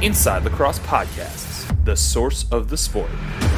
Inside Lacrosse Podcasts, the source of the sport.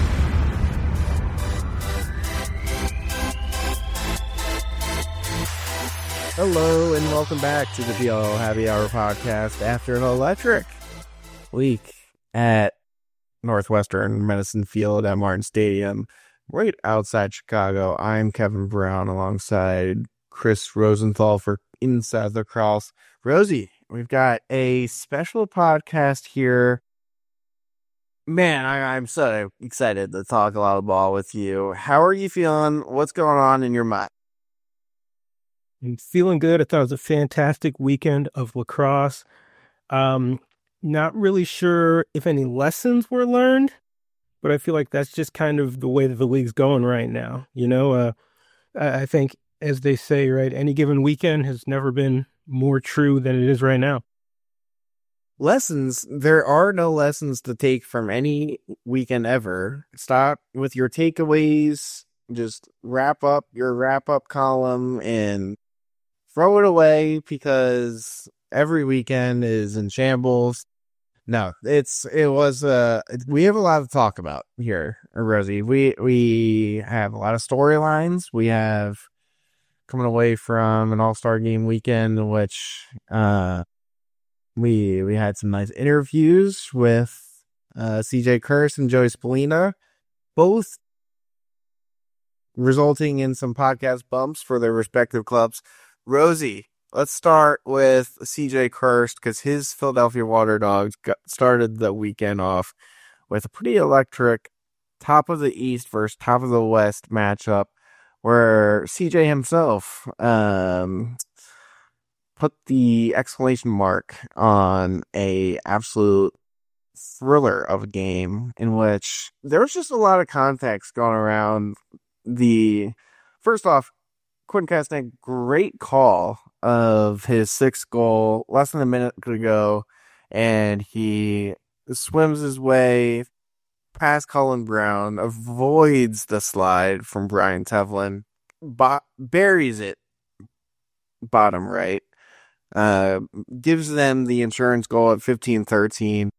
Hello and welcome back to the PLL Happy Hour podcast after an electric week at Northwestern Medicine Field at Martin Stadium, right outside Chicago. I'm Kevin Brown alongside Chris Rosenthal for Inside Lacrosse. Rosie, we've got a special podcast here. Man, I'm so excited to talk a lot of ball with you. How are you feeling? What's going on in your mind? I'm feeling good. I thought it was a fantastic weekend of lacrosse. Not really sure if any lessons were learned, but I feel like that's just kind of the way that the league's going right now. You know, I think, as they say, right, any given weekend has never been more true than it is right now. Lessons, there are no lessons to take from any weekend ever. Stop with your takeaways. Just wrap up your wrap-up column and throw it away because every weekend is in shambles. No, we have a lot to talk about here, Rosie. We have a lot of storylines. We have coming away from an all-star game weekend in which we had some nice interviews with CJ Kirst and Joey Spallina, both resulting in some podcast bumps for their respective clubs. Rosie, let's start with CJ Kirst because his Philadelphia Water Dogs started the weekend off with a pretty electric top of the East versus top of the West matchup where CJ himself put the exclamation mark on a absolute thriller of a game in which there was just a lot of context going around first off, Quentin Kastner, great call of his sixth goal, less than a minute to go, and he swims his way past Cullen Brown, avoids the slide from Brian Tevlin, buries it bottom right, gives them the insurance goal at 15-13.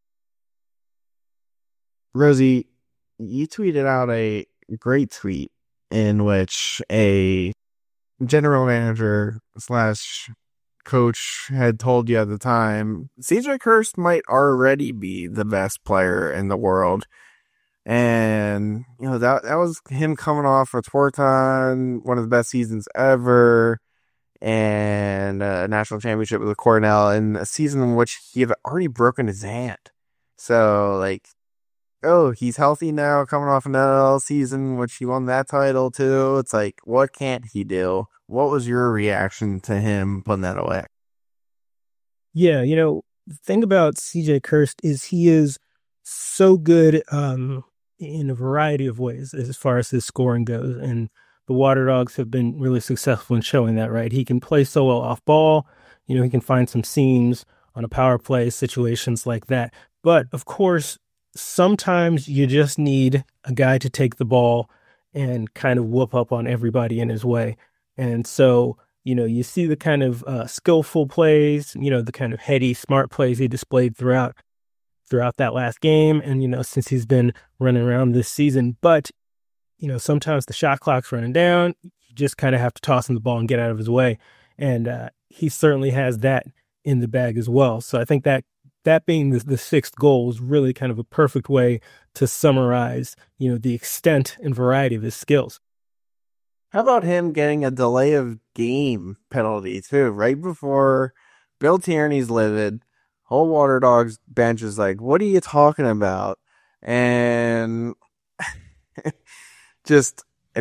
Rosie, you tweeted out a great tweet in which a general manager / coach had told you at the time, CJ Kirst might already be the best player in the world. And, you know, that was him coming off a Torton, one of the best seasons ever, and a national championship with Cornell in a season in which he had already broken his hand. So, he's healthy now, coming off an NL season, which he won that title too. It's like, what can't he do? What was your reaction to him putting that away? Yeah, you know, the thing about CJ Kirst is he is so good in a variety of ways as far as his scoring goes. And the Water Dogs have been really successful in showing that, right? He can play so well off ball. You know, he can find some seams on a power play, situations like that. But, of course, sometimes you just need a guy to take the ball and kind of whoop up on everybody in his way. And so, you know, you see the kind of skillful plays, you know, the kind of heady, smart plays he displayed throughout that last game. And, you know, since he's been running around this season, but, you know, sometimes the shot clock's running down. You just kind of have to toss him the ball and get out of his way. And he certainly has that in the bag as well. So I think that being the sixth goal is really kind of a perfect way to summarize, you know, the extent and variety of his skills. How about him getting a delay of game penalty too, right before Bill Tierney's livid? Whole Water Dogs bench is like, what are you talking about? And just an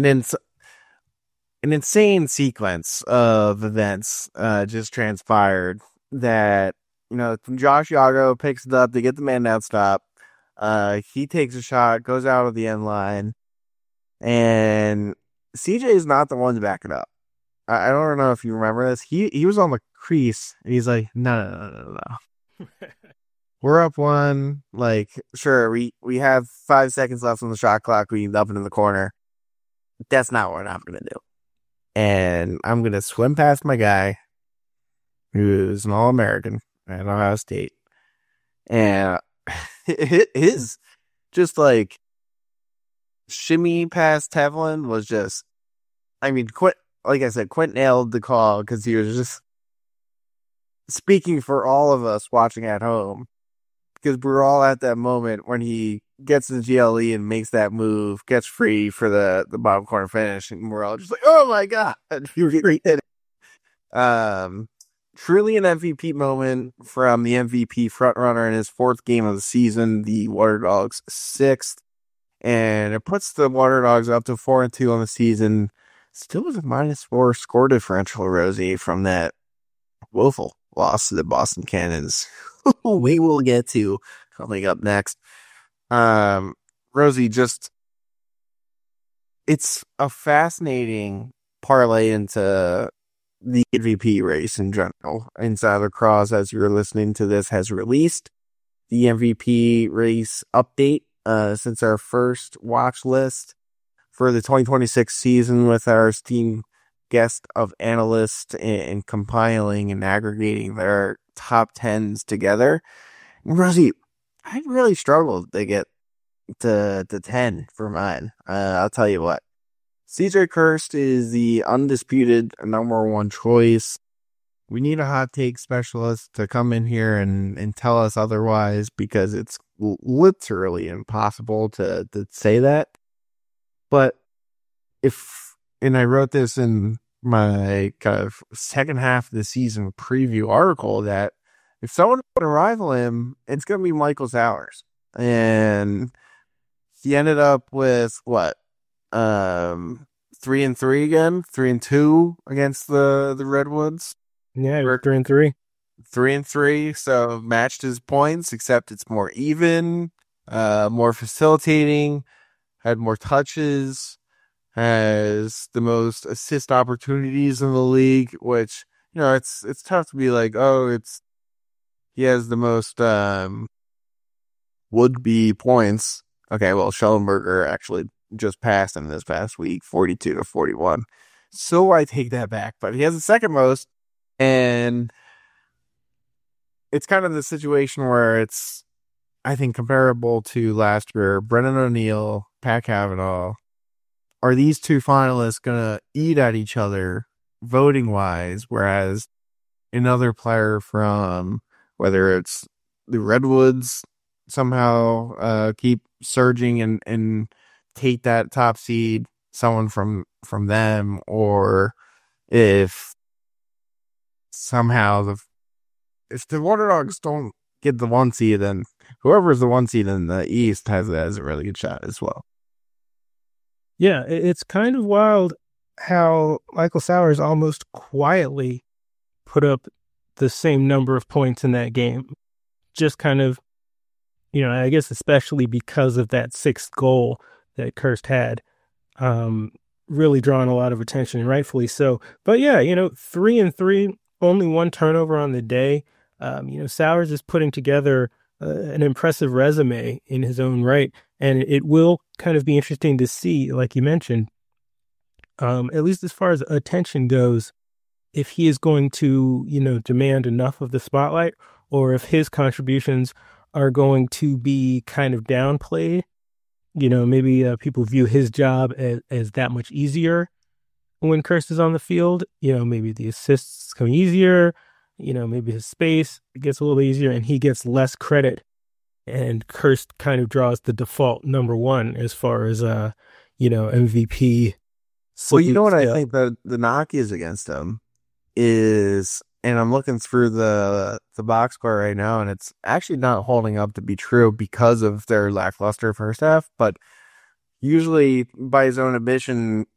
insane sequence of events just transpired that, you know, Josh Yago picks it up. They get the man down stop. He takes a shot, goes out of the end line, and CJ is not the one to back it up. I don't know if you remember this. He was on the crease, and he's like, no. We're up one. Like, sure, we have 5 seconds left on the shot clock. We dump it in the corner. That's not what I'm going to do. And I'm going to swim past my guy, who's an All-American at Ohio State. And his just like shimmy past Tevlin was just, I mean, like I said, Quint nailed the call because he was just speaking for all of us watching at home, because we're all at that moment when he gets the GLE and makes that move, gets free for the bottom corner finish, and we're all just like, oh my god, you're great. Truly an MVP moment from the MVP frontrunner in his 4th game of the season, the Water Dogs 6th, and it puts the Water Dogs up to 4-2 on the season. Still with a -4 score differential, Rosie, from that woeful loss to the Boston Cannons. We will get to coming up next. Rosie, just, it's a fascinating parlay into the MVP race in general. Insider Cross, as you're listening to this, has released the MVP race update since our first watch list for the 2026 season, with our esteemed guest of analysts and compiling and aggregating their top 10s together. Rosie, I really struggled to get to 10 for mine. I'll tell you what. CJ Kirst is the undisputed number 1 choice. We need a hot take specialist to come in here and tell us otherwise, because it's literally impossible to say that. But and I wrote this in my kind of second half of the season preview article, that if someone would rival him, it's going to be Michael Sowers. And he ended up with what? 3-3 again, 3-2 against the Redwoods. Yeah, 3-3. 3-3, so matched his points, except it's more even, more facilitating, had more touches, has the most assist opportunities in the league, which, you know, it's tough to be like, oh, he has the most would-be points. Okay, well, Schellenberger actually just passed him this past week, 42-41. So I take that back, but he has the second most, and it's kind of the situation where it's, I think, comparable to last year. Brennan O'Neill, Pat Cavanaugh. Are these two finalists going to eat at each other voting-wise, whereas another player from, whether it's the Redwoods, somehow keep surging and take that top seed, someone from them, or if somehow if the Water Dogs don't get the 1 seed, then whoever's the 1 seed in the East has a really good shot as well. Yeah, it's kind of wild how Michael Sowers almost quietly put up the same number of points in that game. Just kind of, you know, I guess especially because of that 6th goal that Kirst had, really drawing a lot of attention, and rightfully so. But yeah, 3-3, only 1 turnover on the day. Sowers is putting together an impressive resume in his own right, and it will kind of be interesting to see, like you mentioned, at least as far as attention goes, if he is going to, demand enough of the spotlight, or if his contributions are going to be kind of downplayed. Maybe people view his job as that much easier when Kirst is on the field. Maybe the assists come easier. Maybe his space gets a little easier and he gets less credit. And Kirst kind of draws the default number 1 as far as, MVP. Well, you know what I think the knock is against him is, and I'm looking through the box score right now, and it's actually not holding up to be true because of their lackluster first half. But usually, by his own admission,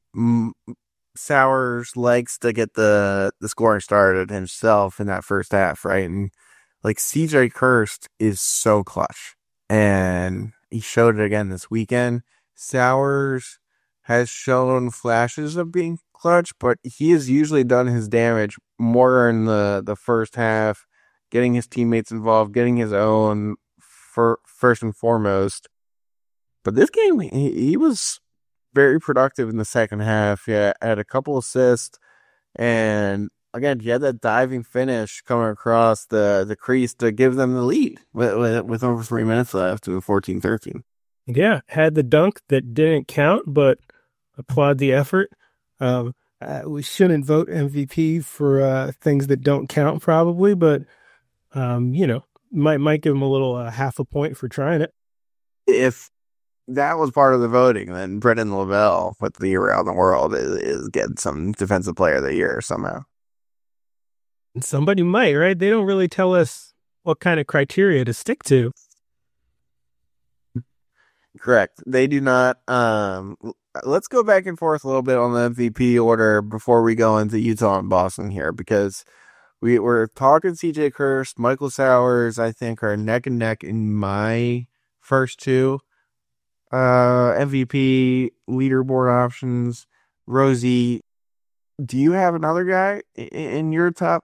Sowers likes to get the scoring started himself in that first half, right? And like CJ Kirst is so clutch, and he showed it again this weekend. Sowers has shown flashes of being clutch, but he has usually done his damage more in the first half, getting his teammates involved, getting his own first and foremost. But this game, he was very productive in the second half. Yeah, had a couple assists, and again, he had that diving finish coming across the crease to give them the lead with over 3 minutes left to 14-13. Yeah, had the dunk that didn't count, but applaud the effort. We shouldn't vote MVP for things that don't count, probably, but might give him a little half a point for trying it. If that was part of the voting, then Brendan Lavelle with the year around the world is getting some defensive player of the year somehow. Somebody might, right? They don't really tell us what kind of criteria to stick to. Correct. They do not. Let's go back and forth a little bit on the MVP order before we go into Utah and Boston here, because we're talking CJ Kirst, Michael Sowers, I think, are neck and neck in my first two MVP leaderboard options. Rosie, do you have another guy in your top?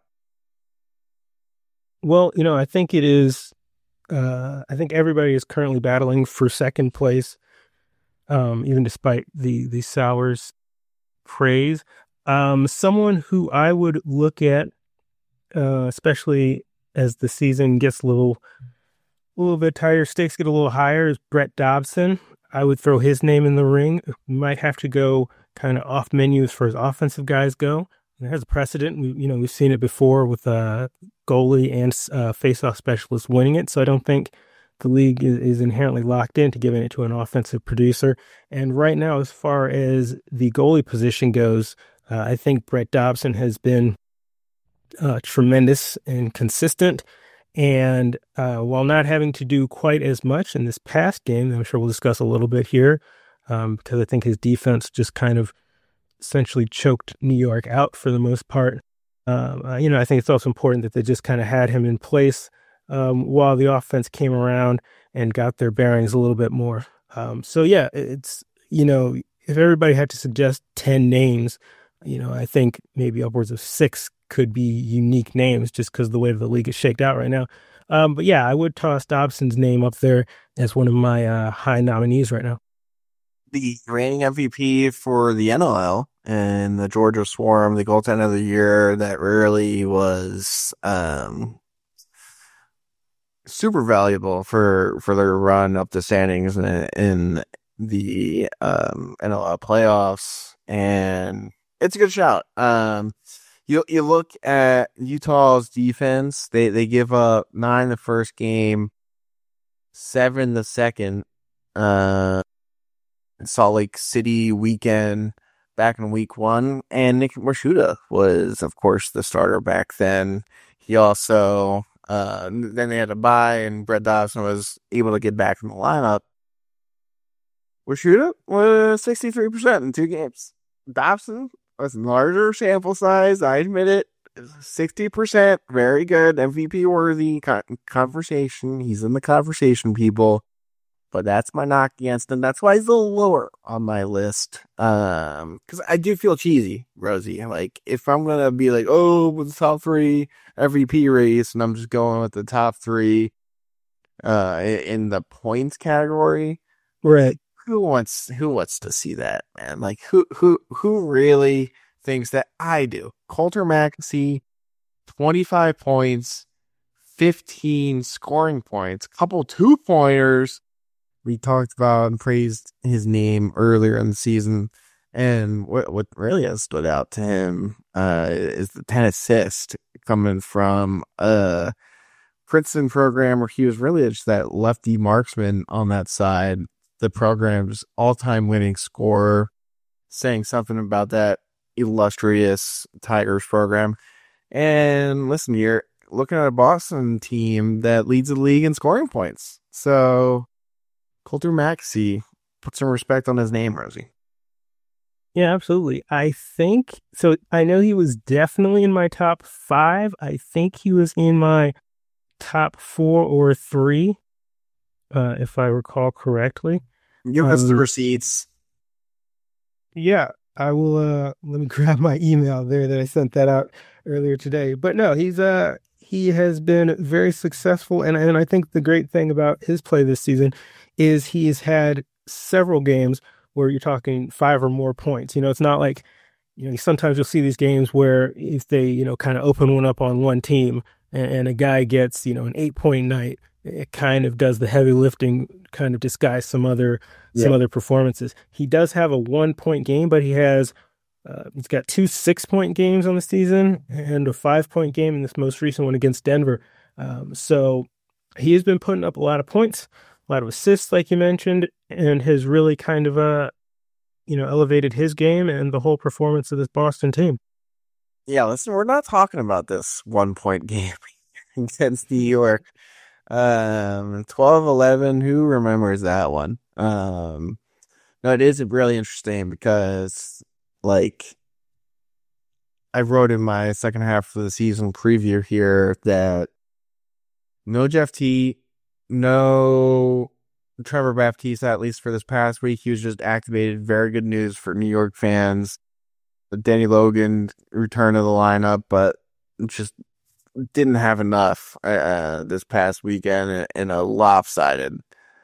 Well, I think it is. I think everybody is currently battling for second place, even despite the Sowers praise. Someone who I would look at, especially as the season gets a little bit tighter, stakes get a little higher, is Brett Dobson. I would throw his name in the ring. We might have to go kind of off menu as far as offensive guys go. There's a precedent. We've seen it before with goalie and faceoff specialist winning it. So I don't think the league is inherently locked into giving it to an offensive producer. And right now, as far as the goalie position goes, I think Brett Dobson has been tremendous and consistent. And while not having to do quite as much in this past game, I'm sure we'll discuss a little bit here, because I think his defense just kind of essentially choked New York out for the most part. I think it's also important that they just kind of had him in place while the offense came around and got their bearings a little bit more. It's, if everybody had to suggest 10 names, I think maybe upwards of 6 could be unique names just because of the way the league is shaked out right now. I would toss Dobson's name up there as one of my high nominees right now. The reigning MVP for the NLL and the Georgia Swarm, the goaltender of the year, that really was super valuable for their run up the standings in the NLL playoffs, and it's a good shout. You look at Utah's defense; they give up 9 the first game, 7 the second. Salt Lake City weekend back in week 1, and Nick Marshuda was, of course, the starter back then. He also then they had to bye, and Brett Dobson was able to get back in the lineup. Marshuda was 63% in 2 games. Dobson was larger sample size, I admit it. 60%, very good, MVP worthy conversation. He's in the conversation, people. But that's my knock against him. That's why he's a little lower on my list. Because I do feel cheesy, Rosie. Like, if I'm going to be like, with the top 3 MVP race, and I'm just going with the top 3 in the points category. Right. Who wants to see that, man? Like, who really thinks that? I do. Coulter Maxey, 25 points, 15 scoring points, couple 2-pointers. We talked about and praised his name earlier in the season, and what really has stood out to him is the 10 assists coming from a Princeton program where he was really just that lefty marksman on that side. The program's all-time winning scorer, saying something about that illustrious Tigers program. And listen, you're looking at a Boston team that leads the league in scoring points. So Coulter Maxey, put some respect on his name, Rosie. Yeah, absolutely. I think so. I know he was definitely in my top 5. I think he was in my top 4 or 3, if I recall correctly. Give us the receipts. Yeah, I will. Let me grab my email there that I sent that out earlier today. But no, he has been very successful, and I think the great thing about his play this season is he's had several games where you're talking 5 or more points. It's not like sometimes you'll see these games where if they, kind of open one up on one team and a guy gets, an 8-point night, it kind of does the heavy lifting, kind of disguise some other performances. He does have a 1-point game, but he's got 2 6-point games on the season and a 5-point game in this most recent one against Denver. So he has been putting up a lot of points, a lot of assists, like you mentioned, and has really kind of, elevated his game and the whole performance of this Boston team. Yeah, listen, we're not talking about this 1-point game against New York. 12-11, who remembers that one? No, it is really interesting because, like, I wrote in my second half of the season preview here that no Jeff T, no Trevor Baptiste, at least for this past week. He was just activated. Very good news for New York fans. Danny Logan returned to the lineup, but just didn't have enough this past weekend in a lopsided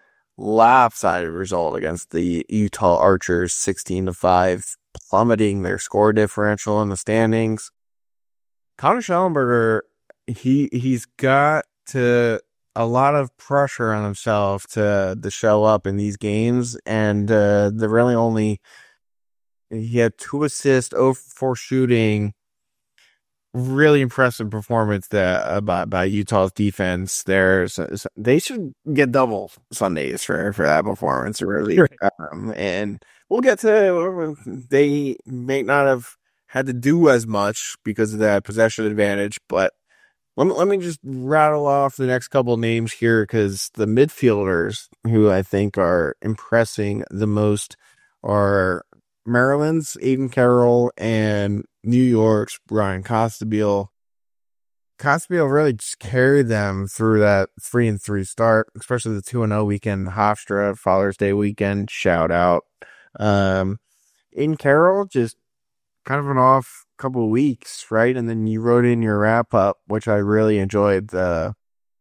result against the Utah Archers, 16-5, plummeting their score differential in the standings. Connor Schellenberger, he's got a lot of pressure on himself to show up in these games, and the really only he had 2 assists, 0 for 4 shooting. Really impressive performance by Utah's defense. They should get double Sundays for that performance, really. Right. And we'll get to they may not have had to do as much because of that possession advantage, but let me just rattle off the next couple of names here, because the midfielders who I think are impressing the most are Maryland's Aiden Carroll and New York's Brian Costabile. Costabile really just carried them through that 3-3 start, especially the 2-0 weekend. Hofstra, Father's Day weekend, shout out. Aiden Carroll, just kind of an off couple of weeks, right? And then you wrote in your wrap up, which I really enjoyed, the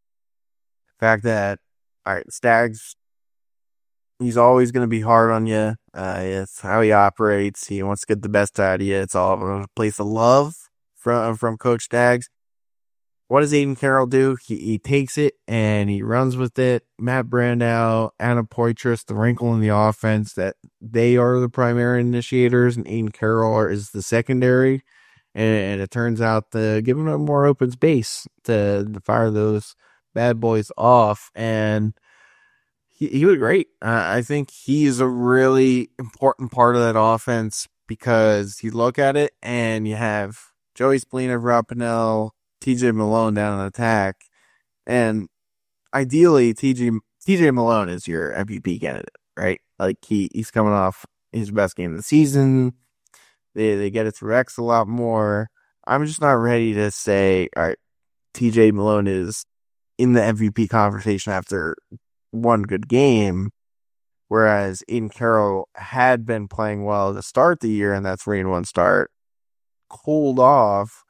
fact that, all right, Stags, he's always going to be hard on you. It's how he operates. He wants to get the best out of you. It's all a place of love from Coach Stags. What does Aiden Carroll do? He takes it and he runs with it. Matt Brandau, Anna Poitras, the wrinkle in the offense, that they are the primary initiators and Aiden Carroll is the secondary. And it turns out to give him a more open space to fire those bad boys off. And he was great. I think he's a really important part of that offense, because you look at it and you have Joey Spallina, Rob Pannell, TJ Malone down in attack. And ideally, TJ Malone is your MVP candidate, right? Like he's coming off his best game of the season. They get it through X a lot more. I'm just not ready to say, all right, TJ Malone is in the MVP conversation after one good game, whereas Aiden Carroll had been playing well to start the year, and that 3-1 start cooled off,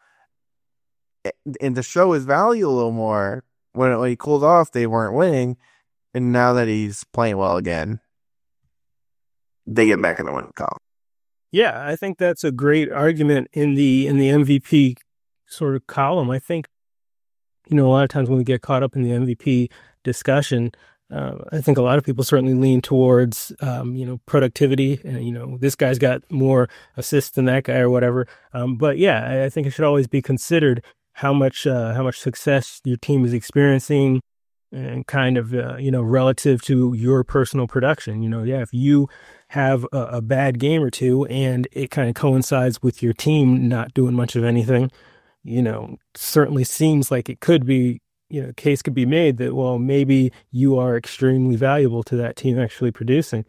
and to show his value a little more, when he cooled off, they weren't winning, and now that he's playing well again, they get back in the winning column. Yeah, I think that's a great argument in the MVP sort of column. I think, a lot of times when we get caught up in the MVP discussion, I think a lot of people certainly lean towards, productivity, and, this guy's got more assists than that guy or whatever. But yeah, I think it should always be considered how much success your team is experiencing, and kind of, relative to your personal production. If you have a bad game or two and it kind of coincides with your team not doing much of anything, certainly seems like it could be, case could be made that, well, maybe you are extremely valuable to that team actually producing.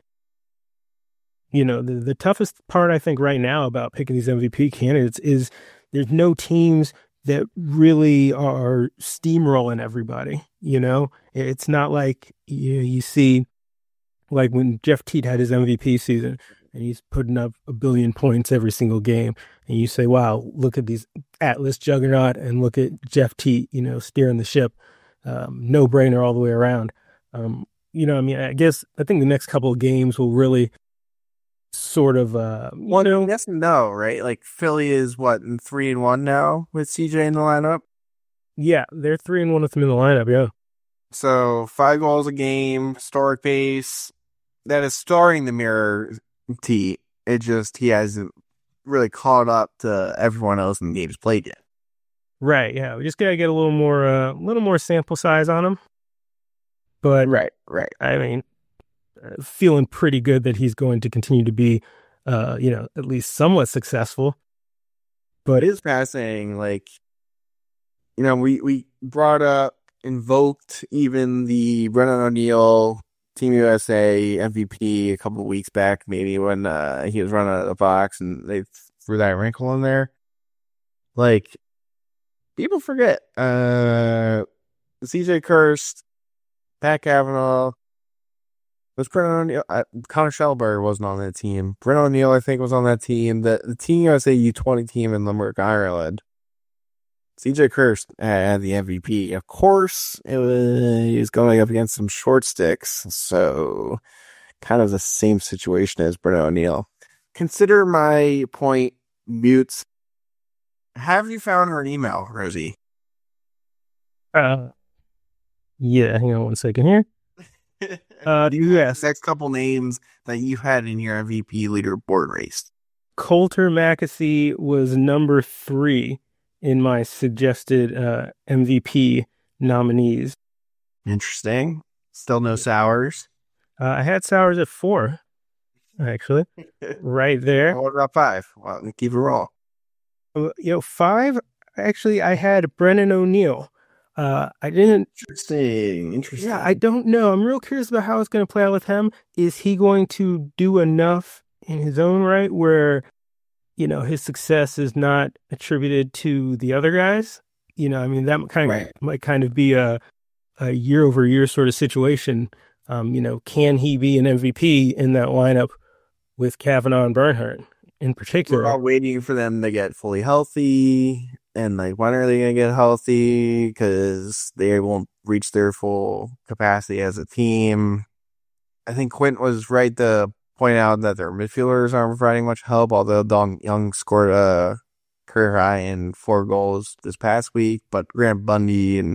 The toughest part, I think, right now about picking these MVP candidates is there's no teams that really are steamrolling everybody. It's not like you see, like when Jeff Teat had his MVP season and he's putting up 1 billion points every single game, and you say, wow, look at these Atlas juggernaut and look at Jeff Teat, steering the ship. No brainer all the way around. I think the next couple of games will really sort of, yes and no, right? Like Philly is what, 3-1 now with CJ in the lineup? Yeah, they're 3-1 with him in the lineup, yeah. So 5 goals a game, historic pace. That is starting the Mirror T. It just, he hasn't really caught up to everyone else in the games played yet. Right, yeah. We just gotta get a little more sample size on him. But right. I mean, feeling pretty good that he's going to continue to be, at least somewhat successful. But it is fascinating. Like, we invoked even the Brennan O'Neill Team USA MVP a couple of weeks back, maybe when he was running out of the box and they threw that wrinkle in there. Like, people forget. CJ Kirst, Pat Cavanaugh, was Brennan O'Neill. Connor Shellberg wasn't on that team. Brennan O'Neill, I think, was on that team. The Team USA U20 team in Limerick, Ireland. CJ Kirst had the MVP. Of course, he was going up against some short sticks, so kind of the same situation as Brennan O'Neill. Consider my point, Mutes. Have you found her email, Rosie? yeah, hang on one second here. Do you have next couple names that you had in your MVP leaderboard race? Coulter McAfee was number 3 in my suggested MVP nominees. Interesting. Still no Sowers. I had Sowers at 4, actually, right there. What about 5? Well, keep it raw. 5. Actually, I had Brennan O'Neill. I didn't. Interesting. Yeah, I don't know. I'm real curious about how it's going to play out with him. Is he going to do enough in his own right where, his success is not attributed to the other guys? That might kind of be a year over year sort of situation. Can he be an MVP in that lineup with Cavanaugh and Bernhardt in particular? We're all waiting for them to get fully healthy. And when are they going to get healthy? Because they won't reach their full capacity as a team. I think Quint was right to point out that their midfielders aren't providing much help, although Dong Young scored a career high in 4 goals this past week. But Grant Bundy and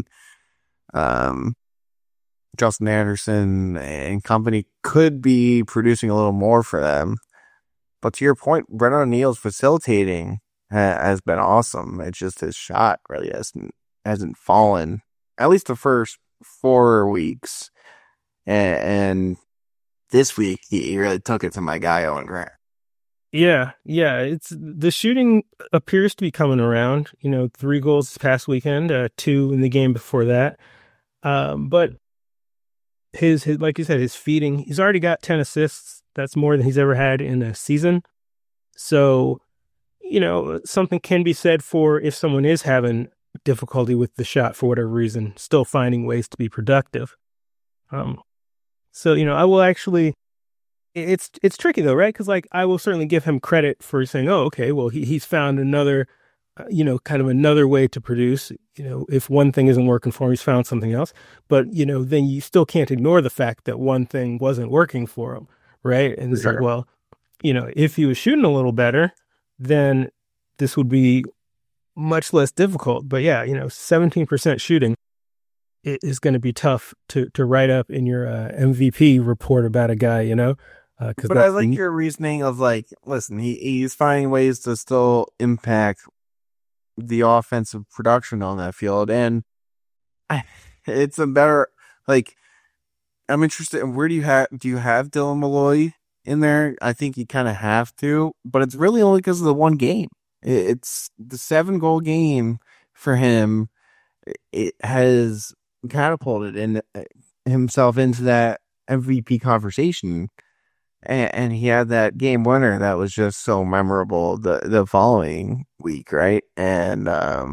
Justin Anderson and company could be producing a little more for them. But to your point, Brennan O'Neill's facilitating has been awesome. It's just his shot really hasn't fallen, at least the first 4 weeks. And this week, he really took it to my guy, Owen Grant. Yeah. It's the shooting appears to be coming around. 3 goals this past weekend, 2 in the game before that. But his like you said, his feeding, he's already got 10 assists. That's more than he's ever had in a season. So, something can be said for if someone is having difficulty with the shot for whatever reason, still finding ways to be productive. So, I will actually, it's tricky though, right? Because I will certainly give him credit for saying, oh, okay, well, he's found another, kind of another way to produce. If one thing isn't working for him, he's found something else. But, then you still can't ignore the fact that one thing wasn't working for him, right? And it's sure. like, well, if he was shooting a little better, then this would be much less difficult. But yeah, 17% shooting is going to be tough to write up in your MVP report about a guy, But I like your reasoning of listen, he's finding ways to still impact the offensive production on that field. And it's a better, I'm interested in do you have Dylan Malloy in there? I think you kind of have to, but it's really only because of the one game. It's the 7-goal game for him. It has catapulted himself into that MVP conversation. And he had that game winner that was just so memorable the following week, right? And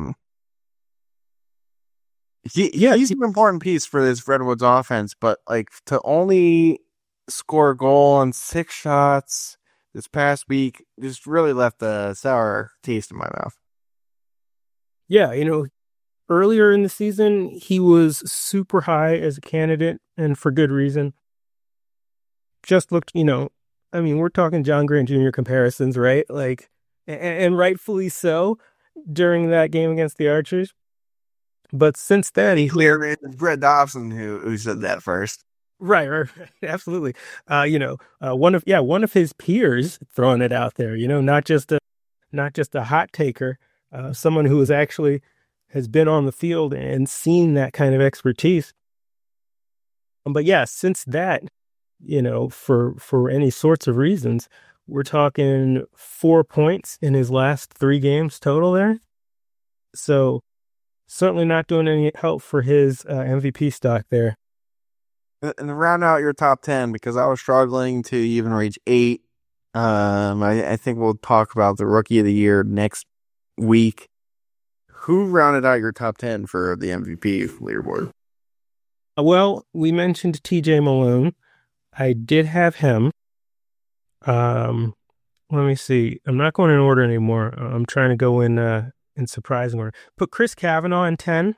he's an important piece for this Redwoods offense, but to only score a goal on 6 shots this past week just really left a sour taste in my mouth. Yeah, earlier in the season, he was super high as a candidate, and for good reason. Just looked, I mean, we're talking John Grant Jr. comparisons, right? Like, and rightfully so during that game against the Archers. But since then, It's Brett Dobson who said that first. Right, absolutely. One of his peers throwing it out there. Not just a hot taker, someone who has been on the field and seen that kind of expertise. But yeah, since that, for any sorts of reasons, we're talking 4 points in his last 3 games total there. So certainly not doing any help for his MVP stock there. And to round out your top 10, because I was struggling to even reach 8. I think we'll talk about the Rookie of the Year next week. Who rounded out your top 10 for the MVP leaderboard? Well, we mentioned TJ Malone. I did have him. Let me see. I'm not going in order anymore. I'm trying to go in surprising order. Put Chris Kavanaugh in 10.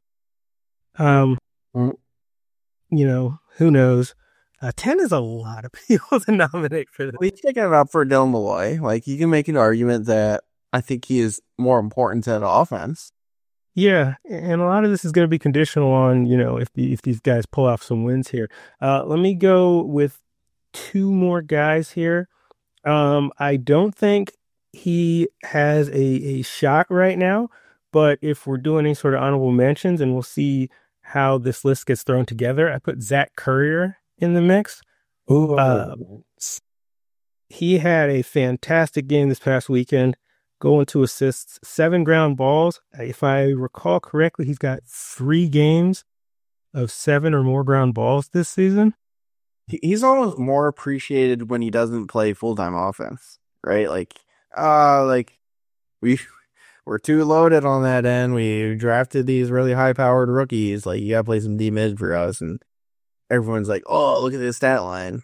Who knows? 10 is a lot of people to nominate for this. Well, he's picking it up for Dylan Malloy. Like, you can make an argument that I think he is more important to the offense. Yeah, and a lot of this is going to be conditional on, if these guys pull off some wins here. Let me go with 2 more guys here. I don't think he has a shot right now, but if we're doing any sort of honorable mentions, and we'll see how this list gets thrown together, I put Zach Currier in the mix. He had a fantastic game this past weekend, going to assists, 7 ground balls. If I recall correctly, he's got 3 games of 7 or more ground balls this season. He's almost more appreciated when he doesn't play full-time offense, right? We're too loaded on that end. We drafted these really high-powered rookies. Like, you gotta play some D-mid for us, and everyone's like, "Oh, look at this stat line."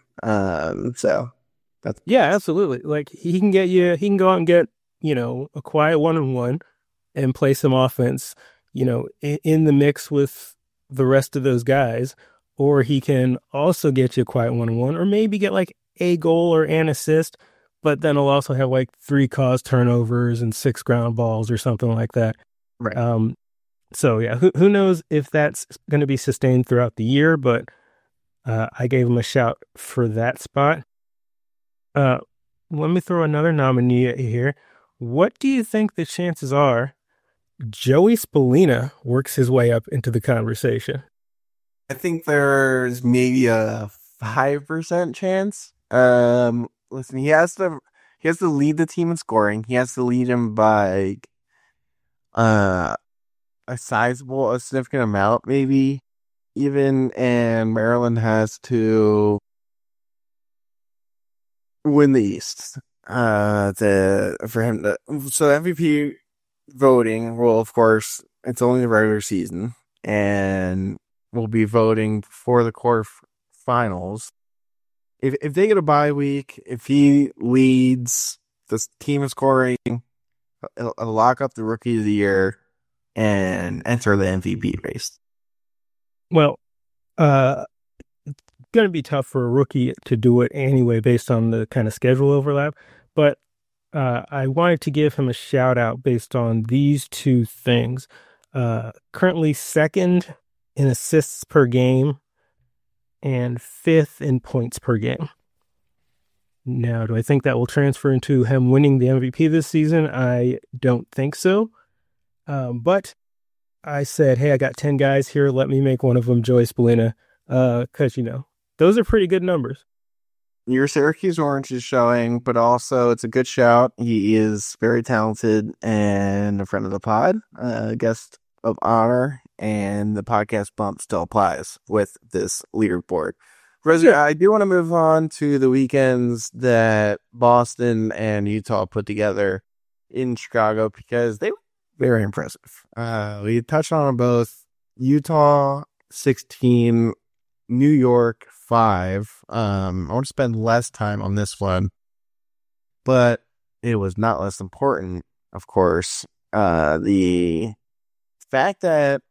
Yeah, absolutely. Like, he can go out and get, a quiet 1-on-1 and play some offense, in the mix with the rest of those guys. Or he can also get you a quiet 1-on-1, or maybe get like a goal or an assist, but then he'll also have like 3 caused turnovers and 6 ground balls or something like that. Right. So yeah, who knows if that's going to be sustained throughout the year, but I gave him a shout for that spot. Let me throw another nominee at you here. What do you think the chances are Joey Spallina works his way up into the conversation? I think there's maybe a 5% chance. Listen, he has to lead the team in scoring. He has to lead him by a significant amount, maybe even. And Maryland has to win the East for him to. So MVP voting, well, of course, it's only the regular season, and we'll be voting for the quarterfinals. If they get a bye week, if he leads the team in scoring, it'll lock up the Rookie of the Year and enter the MVP race. Well, it's going to be tough for a rookie to do it anyway, based on the kind of schedule overlap. But I wanted to give him a shout out based on these 2 things. Currently 2nd in assists per game and 5th in points per game. Now, do I think that will transfer into him winning the MVP this season? I don't think so. But I said, hey, I got 10 guys here. Let me make one of them Joey Spallina. Because, those are pretty good numbers. Your Syracuse Orange is showing, but also it's a good shout. He is very talented and a friend of the pod, guest of honor, and the podcast bump still applies with this leaderboard. Rosie, I do want to move on to the weekends that Boston and Utah put together in Chicago, because they were very impressive. We touched on them both. Utah 16, New York 5. I want to spend less time on this one, but it was not less important, of course. The fact that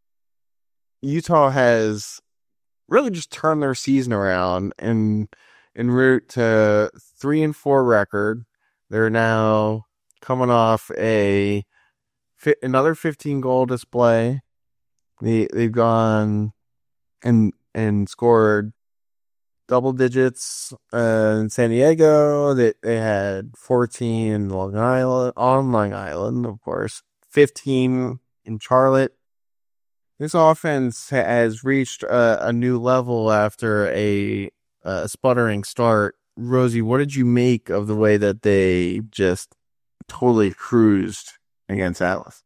Utah has really just turned their season around and en route to 3-4 record. They're now coming off another 15-goal display. They've gone and scored double digits in San Diego. They had 14 in Long Island, of course, 15 in Charlotte. This offense has reached a new level after a sputtering start. Rosie, what did you make of the way that they just totally cruised against Atlas?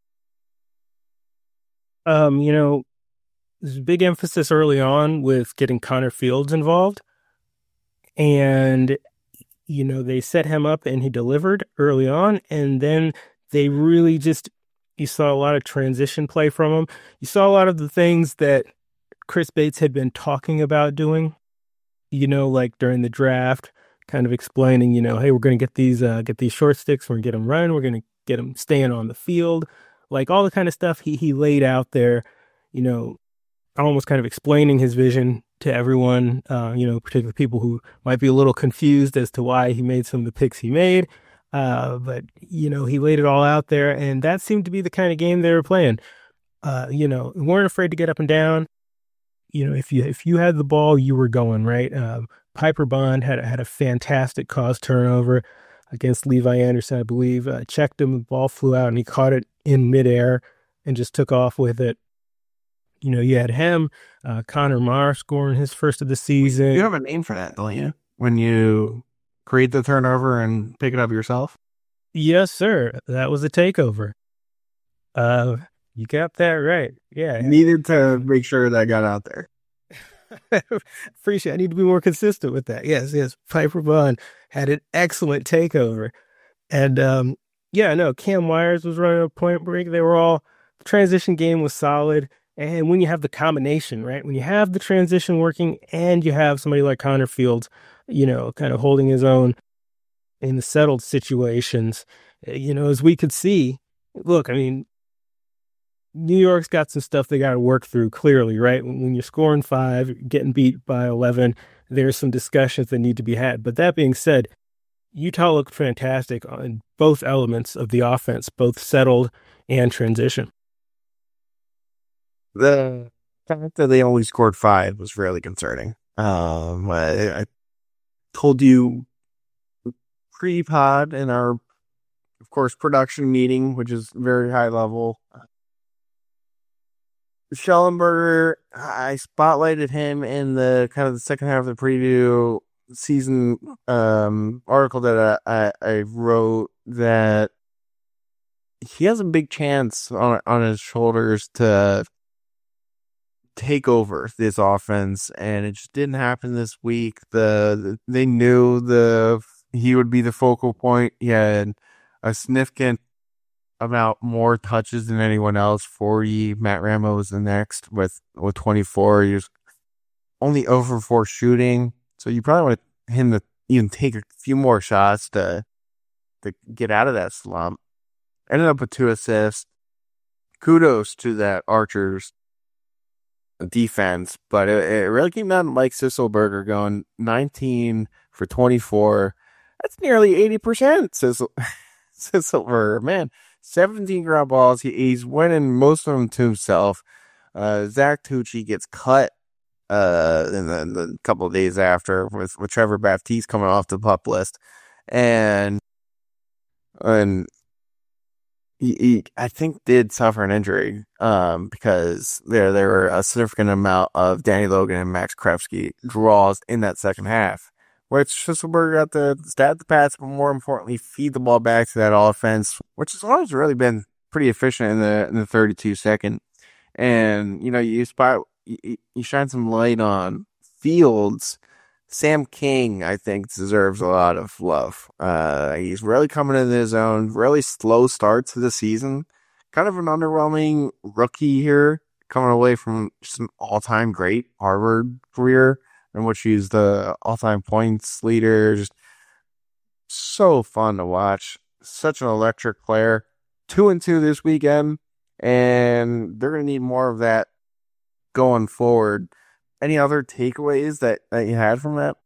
There's a big emphasis early on with getting Connor Fields involved. And, they set him up and he delivered early on. And then they really you saw a lot of transition play from him. You saw a lot of the things that Chris Bates had been talking about doing, like during the draft, kind of explaining, hey, we're going to get these short sticks. We're going to get them running. We're going to get them staying on the field. Like all the kind of stuff he laid out there, almost kind of explaining his vision to everyone, particularly people who might be a little confused as to why he made some of the picks he made. But he laid it all out there, and that seemed to be the kind of game they were playing. Weren't afraid to get up and down. If you had the ball, you were going, right? Piper Bond had a fantastic caused turnover against Levi Anderson, I believe. Checked him, the ball flew out, and he caught it in midair and just took off with it. You had him, Connor Marr scoring his first of the season. You have a name for that, don't you? When you create the turnover and pick it up yourself? Yes, sir. That was a takeover. You got that right. Yeah. Needed to make sure that got out there. Appreciate it. I need to be more consistent with that. Yes. Piper Bond had an excellent takeover. And, Cam Myers was running a point break. The transition game was solid. And when you have the combination, right? When you have the transition working and you have somebody like Connor Fields, kind of holding his own in the settled situations, as we could see, look, I mean, New York's got some stuff they got to work through clearly, right? When you're scoring 5, getting beat by 11, there's some discussions that need to be had. But that being said, Utah looked fantastic on both elements of the offense, both settled and transition. The fact that they only scored 5 was really concerning. I told you pre-pod in our, of course, production meeting, which is very high level. Schellenberger, I spotlighted him in the kind of the second half of the preview season article that I wrote, that he has a big chance on his shoulders to take over this offense, and it just didn't happen this week. They knew he would be the focal point. He had a significant amount more touches than anyone else. 40. Matt Ramo was the next with 24. He was only over 4 shooting, so you probably want him to even take a few more shots to get out of that slump. Ended up with 2 assists. Kudos to that Archers defense, but it really came down to Mike Sisselberger going 19 for 24. That's nearly 80%. Sisselberger, man, 17 ground balls. He's winning most of them to himself. Zach Tucci gets cut in the couple of days after with Trevor Baptiste coming off the PUP list, and he I think did suffer an injury because there were a significant amount of Danny Logan and Max Krepsky draws in that second half, which Schisselberger got to stat the pass, but more importantly, feed the ball back to that offense, which has always really been pretty efficient in the 32-second. And, you shine some light on Fields. Sam King, I think, deserves a lot of love. He's really coming into his own. Really slow start to the season. Kind of an underwhelming rookie here, coming away from just an all-time great Harvard career, in which he's the all-time points leader. Just so fun to watch. Such an electric player. 2-2 this weekend, and they're going to need more of that going forward. Any other takeaways that you had from that?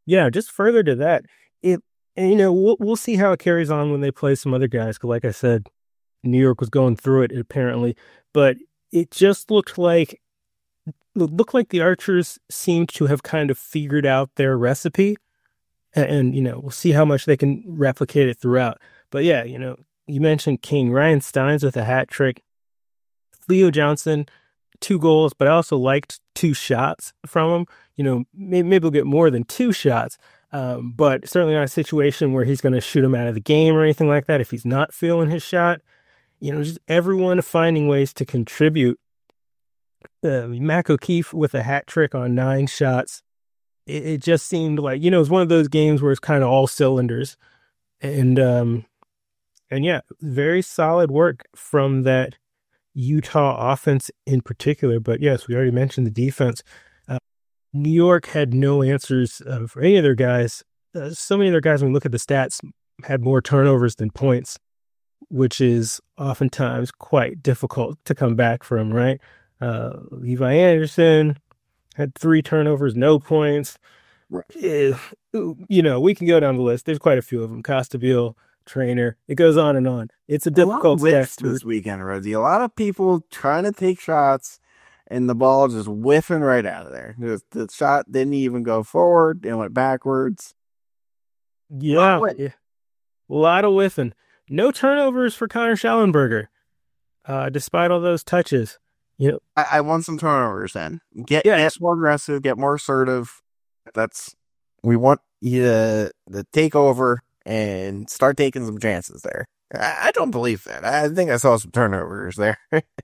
Yeah, just further to that, we'll see how it carries on when they play some other guys. Because, like I said, New York was going through it apparently, but it just looked like the Archers seemed to have kind of figured out their recipe, and we'll see how much they can replicate it throughout. But yeah, you mentioned King Ryan Steins with a hat trick, Leo Johnson, 2 goals, but I also liked 2 shots from him. Maybe we'll get more than 2 shots, but certainly not a situation where he's going to shoot him out of the game or anything like that if he's not feeling his shot. Just everyone finding ways to contribute. Mac O'Keefe with a hat trick on 9 shots. It just seemed like, it was one of those games where it's kind of all cylinders. And yeah, very solid work from that Utah offense in particular. But yes, we already mentioned the defense. New York had no answers for any of their guys. So many of their guys, when we look at the stats, had more turnovers than points, which is oftentimes quite difficult to come back from, right? Levi Anderson had 3 turnovers, no points. Right. We can go down the list. There's quite a few of them. Costabile, Trainer. It goes on and on. It's a difficult test this weekend, Rosie. A lot of people trying to take shots, and the ball just whiffing right out of there. The shot didn't even go forward; it went backwards. Yeah, a lot of whiffing. No turnovers for Connor Schallenberger, despite all those touches. I want some turnovers then. Get more aggressive, get more assertive. We want you to take over and start taking some chances there. I don't believe that. I think I saw some turnovers there.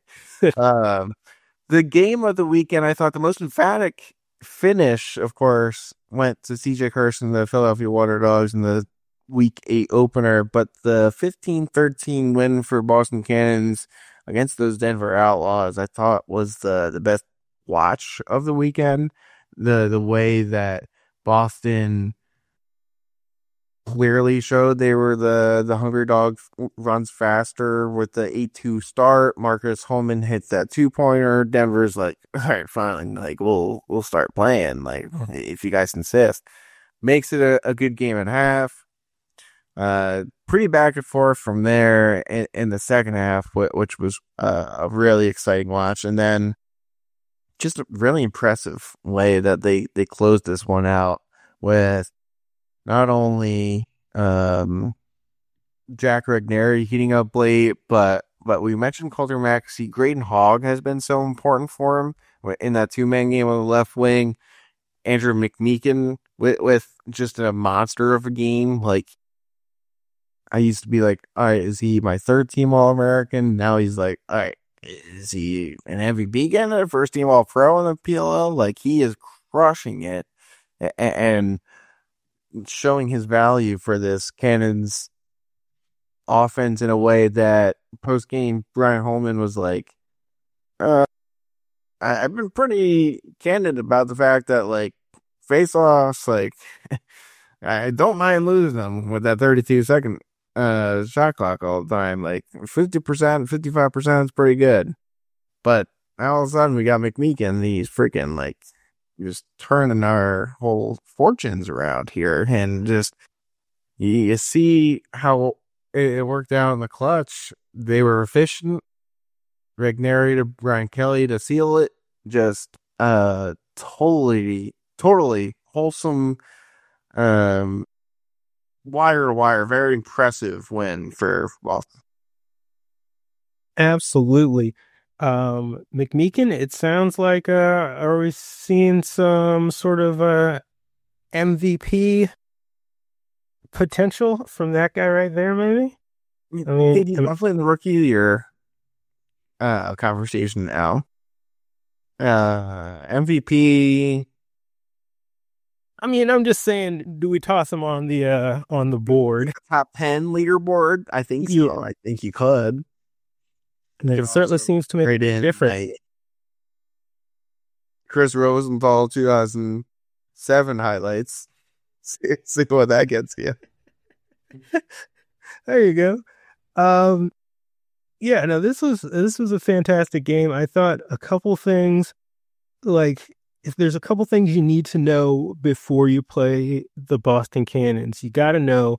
The game of the weekend, I thought the most emphatic finish, of course, went to CJ Hurst and the Philadelphia Water Dogs in the Week 8 opener, but the 15-13 win for Boston Cannons against those Denver Outlaws, I thought was the best watch of the weekend. The way that Boston clearly showed they were the Hungry Dogs, runs faster with the 8-2 start. Marcus Holman hits that 2-pointer. Denver's like, all right, fine, like we'll start playing, like if you guys insist. Makes it a good game and a half. Pretty back and forth from there in the second half, which was a really exciting watch. And then just a really impressive way that they closed this one out with not only Jack Regnery heating up late, but we mentioned Calder Maxey. Graydon Hogg has been so important for him in that 2-man game on the left wing. Andrew McMeekin with just a monster of a game. Like, I used to be like, all right, is he my 3rd-team All-American? Now he's like, all right, is he an MVP candidate, 1st-team All-Pro in the PLL? Like, he is crushing it and showing his value for this Cannons offense in a way that post-game Brian Holman was like, I've been pretty candid about the fact that, like, face-offs, like, I don't mind losing them with that 32-second shot clock all the time. Like 50%, 55% is pretty good. But all of a sudden we got McMeekin. He's freaking like just turning our whole fortunes around here. And just you see how it worked out in the clutch. They were efficient. Regnery to Brian Kelly to seal it. Just totally wholesome, wire to wire, very impressive win for Boston. Absolutely. McMeekin, it sounds like, are we seeing some sort of MVP potential from that guy right there, maybe? I mean, he's definitely in the Rookie of the Year conversation now. MVP. I mean, I'm just saying, do we toss him on the board? Top 10 leaderboard? I think so. I think you could. And it certainly seems to make a difference. Chris Rosenthal 2007 highlights. See what that gets you. There you go. Yeah, no, this was a fantastic game. I thought a couple things, like if there's a couple things you need to know before you play the Boston Cannons, you got to know,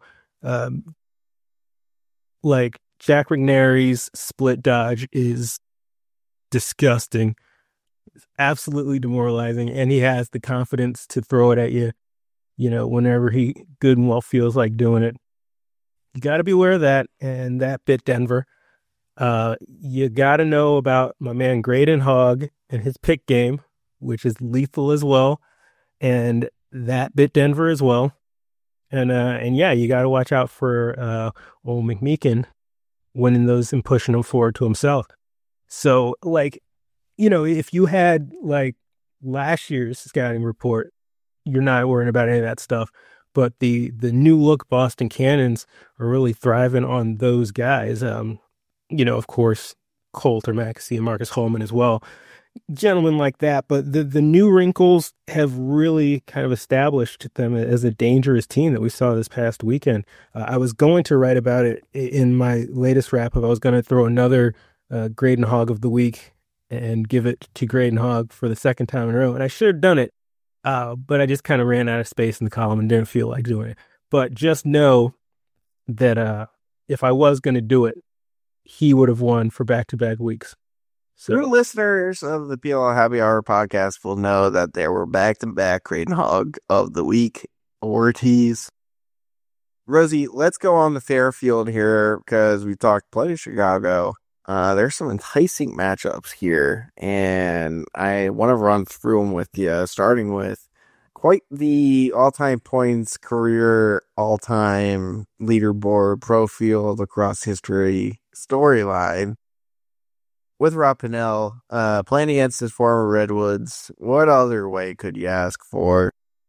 like Jack McNary's split dodge is disgusting. It's absolutely demoralizing, and he has the confidence to throw it at you, whenever he good and well feels like doing it. You got to be aware of that, and that bit Denver. You got to know about my man Graydon Hogg and his pick game, which is lethal as well, and that bit Denver as well. And yeah, you got to watch out for old McMeekin winning those and pushing them forward to himself. So, if you had like last year's scouting report, you're not worrying about any of that stuff. But the new look Boston Cannons are really thriving on those guys. Of course, Colter Maxey and Marcus Holman as well. Gentlemen like that. But the new wrinkles have really kind of established them as a dangerous team that we saw this past weekend. I was going to write about it in my latest wrap-up. I was going to throw another Graydon Hogg of the week and give it to Graydon Hogg for the second time in a row. And I should have done it. But I just kind of ran out of space in the column and didn't feel like doing it. But just know that if I was going to do it, he would have won for back-to-back weeks. So True listeners of the PLL Happy Hour podcast will know that there were back-to-back Graydon Hogg of the week awardees. Rosie, let's go on the Fairfield here because we talked plenty of Chicago. There's some enticing matchups here, and I want to run through them with you, starting with quite the all-time points, career, all-time leaderboard, pro field, across history storyline with Rob Pannell, playing against his former Redwoods. What other way could you ask for?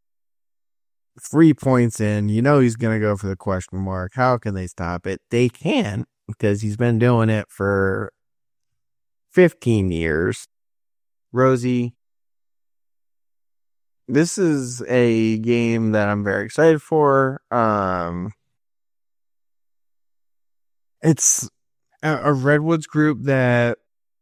3 points in, he's going to go for the question mark. How can they stop it? They can't, because he's been doing it for 15 years. Rosie, this is a game that I'm very excited for. It's a Redwoods group that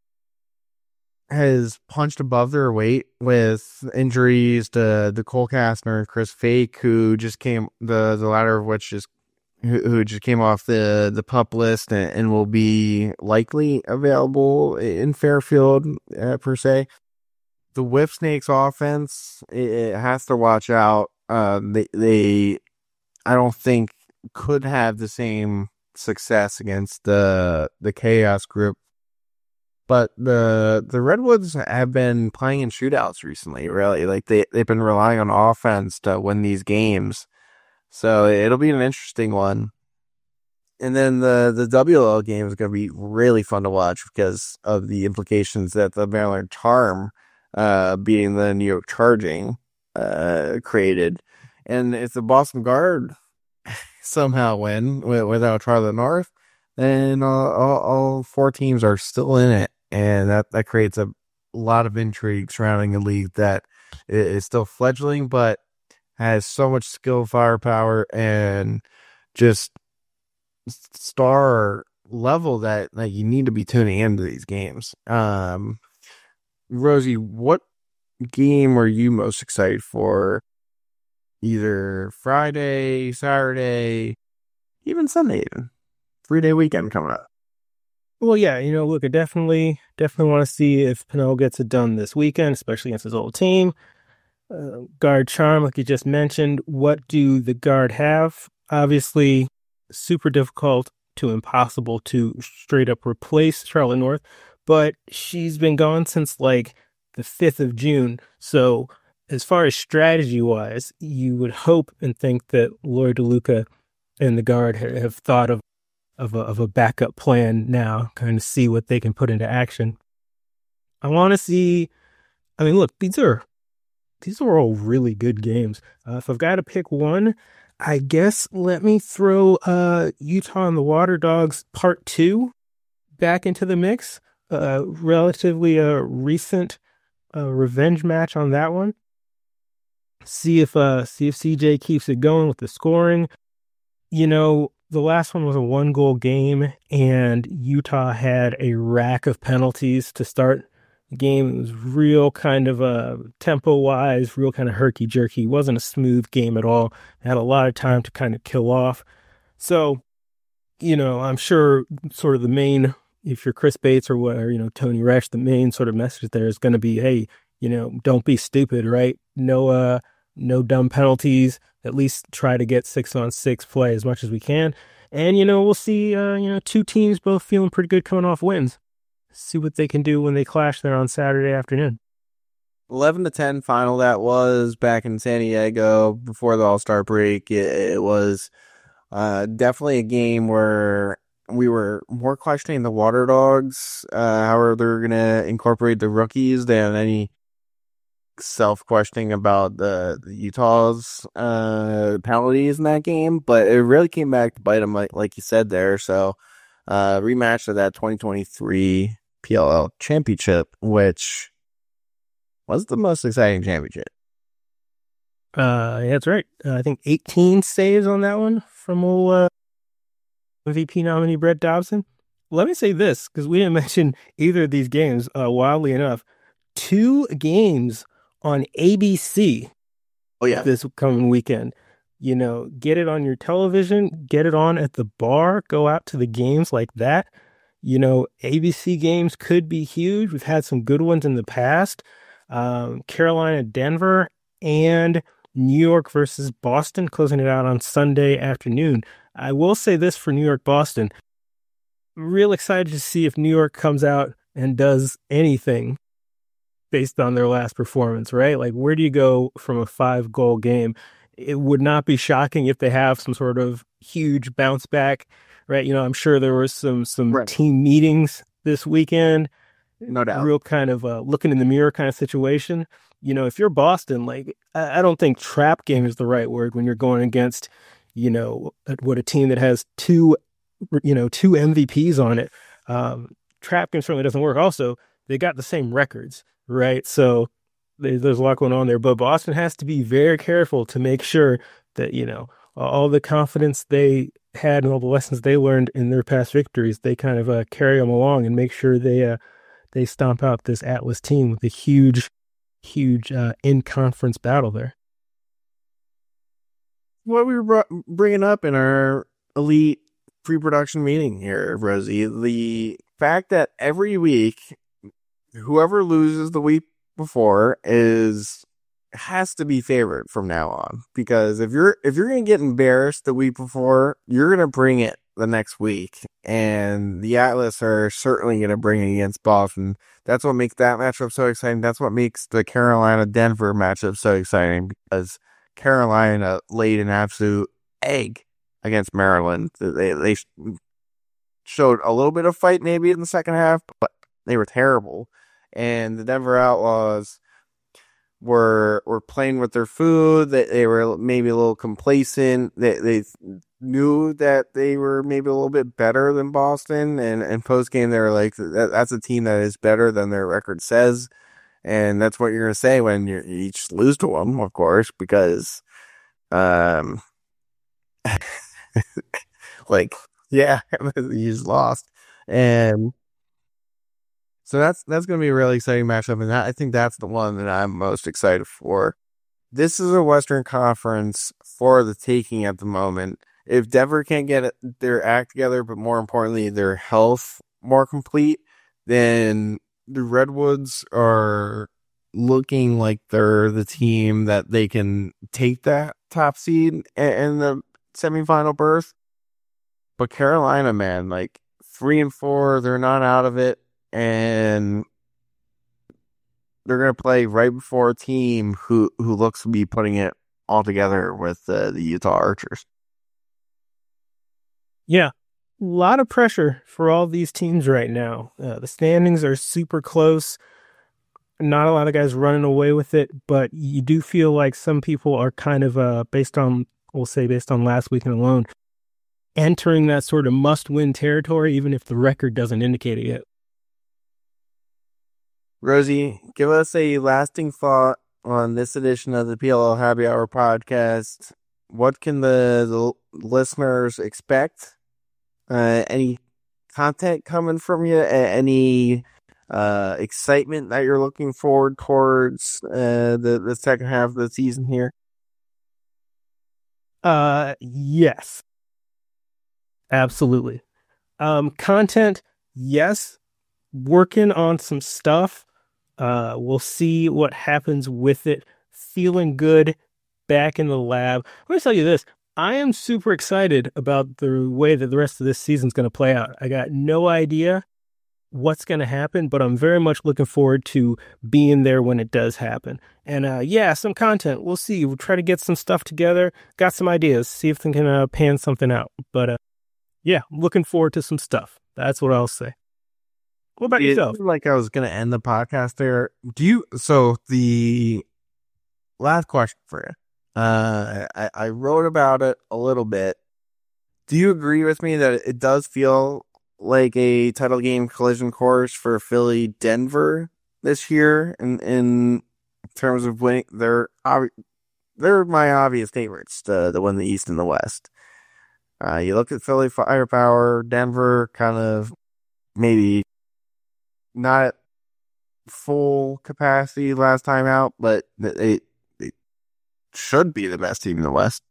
has punched above their weight with injuries to Cole Kastner and Chris Fake, who just came, the latter of which is who just came off the PUP list and will be likely available in Fairfield, per se. The Whip Snakes offense, it has to watch out. They I don't think could have the same success against the Chaos group. But the Redwoods have been playing in shootouts recently, really. Like they've been relying on offense to win these games. So it'll be an interesting one. And then the WL game is going to be really fun to watch because of the implications that the Maryland Charm beating the New York Charging created. And if the Boston Guard somehow win without Charlotte North, then all 4 teams are still in it. And that creates a lot of intrigue surrounding a league that is still fledgling, but has so much skill, firepower, and just star level that you need to be tuning into these games. Rosie, what game are you most excited for? Either Friday, Saturday, even Sunday, even 3-day weekend coming up. Well, yeah, look, I definitely want to see if Pannell gets it done this weekend, especially against his old team. Guard Charm, like you just mentioned, what do the Guard have? Obviously, super difficult to impossible to straight up replace Charlotte North, but she's been gone since like the 5th of June. So as far as strategy-wise, you would hope and think that Lori DeLuca and the Guard have thought of a backup plan now, kind of see what they can put into action. I want to see, look, these are all really good games. If I've got to pick one, I guess let me throw Utah and the Water Dogs Part 2 back into the mix. Relatively recent revenge match on that one. See if CJ keeps it going with the scoring. The last one was a 1-goal game, and Utah had a rack of penalties to start The game was real kind of tempo-wise, real kind of herky-jerky. It wasn't a smooth game at all. It had a lot of time to kind of kill off. So, I'm sure sort of the main, if you're Chris Bates or whatever, Tony Resch, the main sort of message there is going to be, hey, don't be stupid, right? No dumb penalties. At least try to get 6-on-6 play as much as we can. And, we'll see, two teams both feeling pretty good coming off wins. See what they can do when they clash there on Saturday afternoon. 11-10 final that was back in San Diego before the All-Star break. It was definitely a game where we were more questioning the Water Dogs, how they're going to incorporate the rookies than any self-questioning about the Utah's penalties in that game. But it really came back to bite them, like you said there. So rematch of that 2023 PLL championship, which was the most exciting championship. Yeah, that's right. I think 18 saves on that one from old MVP nominee Brett Dobson. Let me say this, because we didn't mention either of these games, wildly enough. 2 games on ABC this coming weekend. Get it on your television, get it on at the bar, go out to the games like that. ABC games could be huge. We've had some good ones in the past. Carolina, Denver, and New York versus Boston, closing it out on Sunday afternoon. I will say this for New York, Boston. Real excited to see if New York comes out and does anything based on their last performance, right? Like, where do you go from a 5-goal game? It would not be shocking if they have some sort of huge bounce back, right? I'm sure there were some right. team meetings this weekend. No doubt. Real kind of looking in the mirror kind of situation. If you're Boston, like, I don't think trap game is the right word when you're going against, a team that has two MVPs on it. Trap game certainly doesn't work. Also, they got the same records, right? So there's a lot going on there. But Boston has to be very careful to make sure that, all the confidence they had and all the lessons they learned in their past victories, they kind of carry them along and make sure they stomp out this Atlas team with a huge in-conference battle there. What we were bringing up in our elite pre-production meeting here, Rosie, the fact that every week, whoever loses the week before has to be favored from now on. Because if you're going to get embarrassed the week before, you're going to bring it the next week. And the Atlas are certainly going to bring it against Boston. That's what makes that matchup so exciting. That's what makes the Carolina-Denver matchup so exciting, because Carolina laid an absolute egg against Maryland. They showed a little bit of fight maybe in the second half, but they were terrible. And the Denver Outlaws were playing with their food. They were maybe a little complacent. They knew that they were maybe a little bit better than Boston. And post-game, they were like, that's a team that is better than their record says. And that's what you're going to say when you each lose to them, of course, because, you just lost. And so that's going to be a really exciting matchup. And I think that's the one that I'm most excited for. This is a Western Conference for the taking at the moment. If Denver can't get their act together, but more importantly, their health more complete, then the Redwoods are looking like they're the team that they can take that top seed in the semifinal berth. But Carolina, man, 3-4, they're not out of it, and they're going to play right before a team who looks to be putting it all together with the Utah Archers. Yeah, a lot of pressure for all these teams right now. The standings are super close. Not a lot of guys running away with it, but you do feel like some people are kind of, based on last weekend alone, entering that sort of must-win territory, even if the record doesn't indicate it yet. Rosie, give us a lasting thought on this edition of the PLL Happy Hour podcast. What can the listeners expect? Any content coming from you? Any excitement that you're looking forward towards the second half of the season here? Yes, absolutely. Content, yes. Working on some stuff. We'll see what happens with it. Feeling good back in the lab. I'm going to tell you this. I am super excited about the way that the rest of this season's going to play out. I got no idea what's going to happen, but I'm very much looking forward to being there when it does happen. And yeah, some content. We'll see. We'll try to get some stuff together. Got some ideas. See if we can pan something out. But yeah, looking forward to some stuff. That's what I'll say. What about yourself? Like I was going to end the podcast there. So the last question for you. I wrote about it a little bit. Do you agree with me that it does feel like a title game collision course for Philly Denver this year in terms of winning? They're my obvious favorites to win the East and the West. You look at Philly firepower, Denver kind of maybe not at full capacity last time out, but they should be the best team in the West.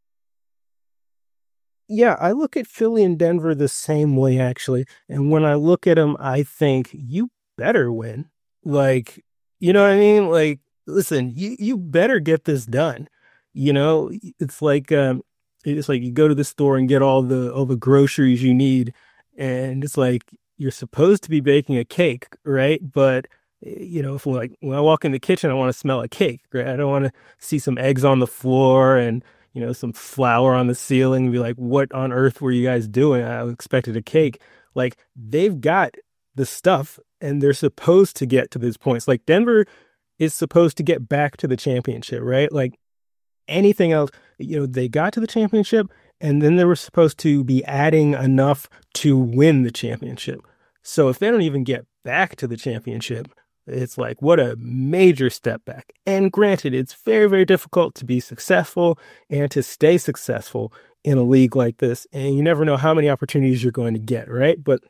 Yeah, I look at Philly and Denver the same way, actually. And when I look at them, I think, you better win. Like, you know what I mean? Like, listen, you better get this done. You know, it's like you go to the store and get all the groceries you need, and it's like you're supposed to be baking a cake, right? But you know, if when I walk in the kitchen, I want to smell a cake, right? I don't want to see some eggs on the floor and, you know, some flour on the ceiling and be like, what on earth were you guys doing? I expected a cake. Like, they've got the stuff and they're supposed to get to these points. Like, Denver is supposed to get back to the championship, right? Like, anything else, you know, they got to the championship and then they were supposed to be adding enough to win the championship. So if they don't even get back to the championship, it's like, what a major step back. And granted, it's very, very difficult to be successful and to stay successful in a league like this. And you never know how many opportunities you're going to get, right? But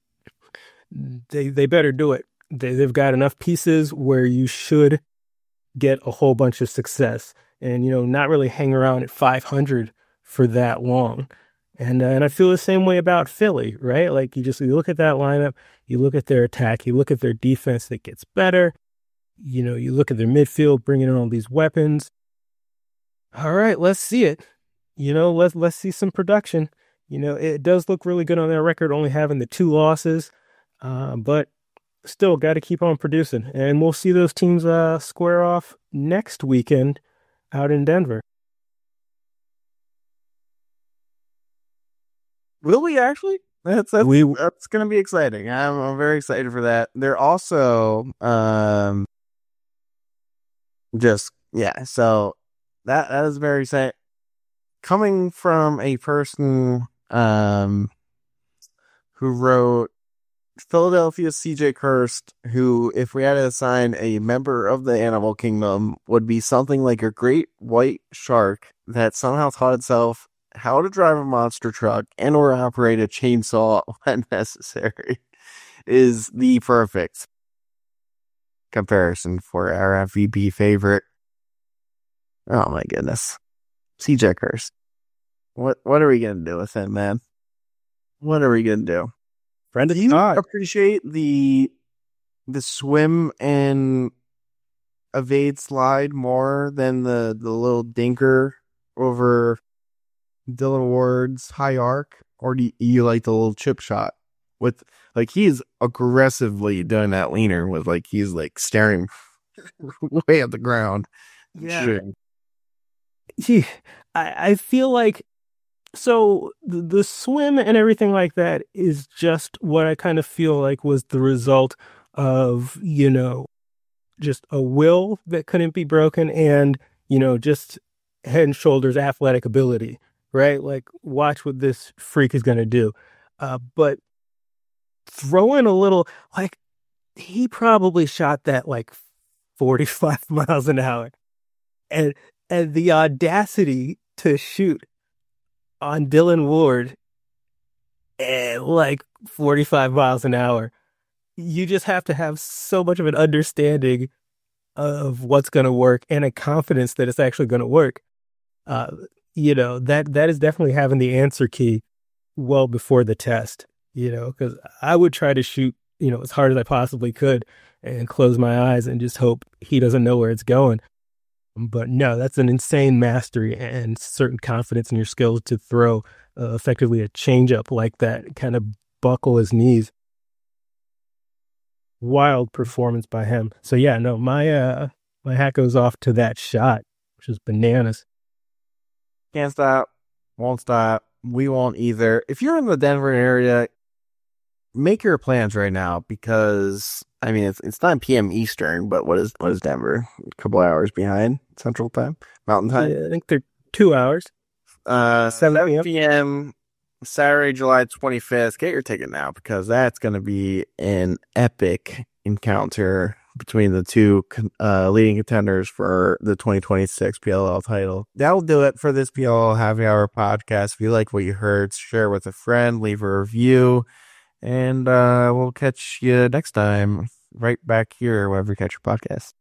they better do it. They've got enough pieces where you should get a whole bunch of success and, you know, not really hang around at 500 for that long. And I feel the same way about Philly, right? Like, you look at that lineup, you look at their attack, you look at their defense that gets better. You know, you look at their midfield, bringing in all these weapons. All right, let's see it. You know, let's see some production. You know, it does look really good on their record, only having the 2 losses, but still got to keep on producing. And we'll see those teams square off next weekend out in Denver. Will we actually? That's going to be exciting. I'm very excited for that. They're also so that is very exciting. Coming from a person who wrote Philadelphia's CJ Kirst, who, if we had to assign a member of the animal kingdom, would be something like a great white shark that somehow taught itself how to drive a monster truck and or operate a chainsaw when necessary, is the perfect comparison for our MVP favorite. Oh my goodness. CJ Kirst. What are we gonna do with him, man? What are we gonna do? Friend of do you appreciate the swim and evade slide more than the little dinker over Dylan Ward's high arc, or do you like the little chip shot with, like, he's aggressively doing that leaner with, like, he's like staring way at the ground. Yeah. Gee, I feel like, so the swim and everything like that is just what I kind of feel like was the result of, you know, just a will that couldn't be broken and, you know, just head and shoulders athletic ability, right? Like, watch what this freak is going to do. But throw in a little, like, he probably shot that like 45 miles an hour. And the audacity to shoot on Dylan Ward at like 45 miles an hour. you just have to have so much of an understanding of what's going to work and a confidence that it's actually going to work. That is definitely having the answer key well before the test, because I would try to shoot, as hard as I possibly could and close my eyes and just hope he doesn't know where it's going. But no, that's an insane mastery and certain confidence in your skills to throw effectively a changeup like that, kind of buckle his knees. Wild performance by him. So yeah, no, my hat goes off to that shot, which is bananas. Can't stop, won't stop. We won't either. If you're in the Denver area, make your plans right now because it's 9 p.m. Eastern, but what is Denver? A couple hours behind Central Time, Mountain Time. Yeah, I think they're 2 hours. 7 p.m. Saturday, July 25th. Get your ticket now because that's going to be an epic encounter between the two leading contenders for the 2026 PLL title. That'll do it for this PLL Happy Hour podcast. If you like what you heard, share with a friend, leave a review, and we'll catch you next time right back here wherever you catch your podcast.